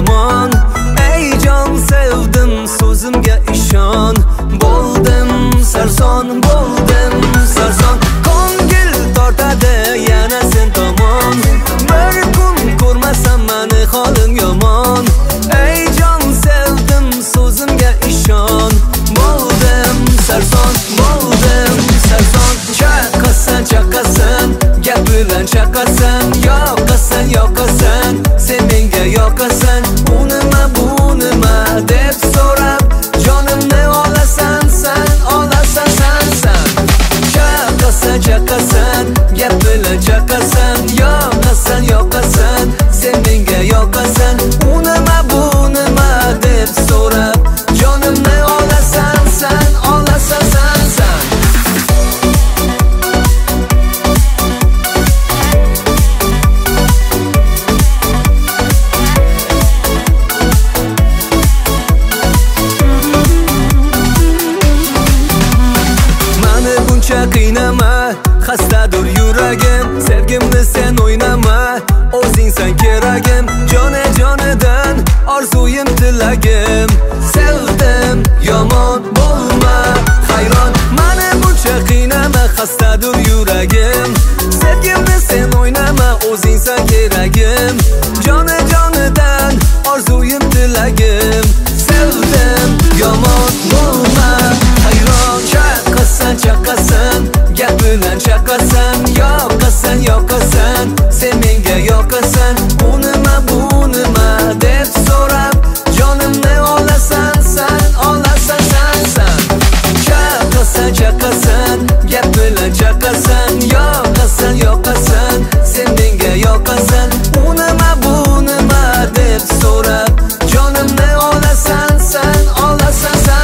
yomon. Ey jon sevdim so'zimga ishon. Bo'ldim sarson, bo'ldim sarson. Ko'ngil tortadi yana sen tomon. Bir kun ko'rmasam meni holim yomon. Ey jon sevdim so'zimga ishon. Bo'ldim sarson, bo'ldim sarson. Chaqasan, chaqasan, gap bilan chaqasan. Yoqasan, yoqasan, sen menga yoqasan. U nima, bu nima deb so'rab jonimni olasan sen, olasan sen. Chaqasan, chaqasan, gap bilan chaqasan. Yoqasan, yoqasan, sen menga yoqasan. U nima, bu nima deb so'rab jonimni olasan sen, olasan sen. Qiynama, xastadur yuragim. Sevgimni sen o'ynama, o'zingsan keragim. Jonidan orzuyim tilagim. Sevdim yomon bo'lma hayron. Mani buncha qiynama, xastadur yuragim. Sevgimni sen o'ynama, o'zingsan keragim. Jonidan orzuyim tilagim. Sevdim yomon bo'lma hayron. Chaqasan, chaqasan, gap bilan chaqasan. Yoqasan, yoqasan, sen menga yoqasan. U nima, bu nima deb so'rab jonimni olasan sen, olasan sen. Chaqasan, chaqasan, gap bilan chaqasan. Yoqasan, yoqasan, sen menga yoqasan. U nima, bu nima deb so'rab jonimni olasan sen, olasan sen.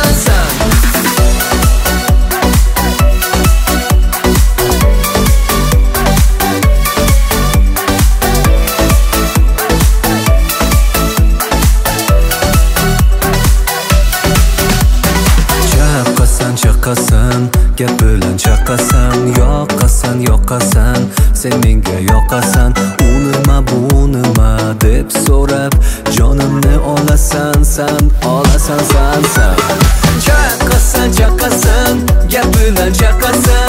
Chaqasan, gap bilan chaqasan. Yoqasan, yoqasan, sen menga yoqasan. U nima, bu nima deb so'rab jonimni olasan sen, olasan sen. Chaqasan, chaqasan, gap bilan chaqasan.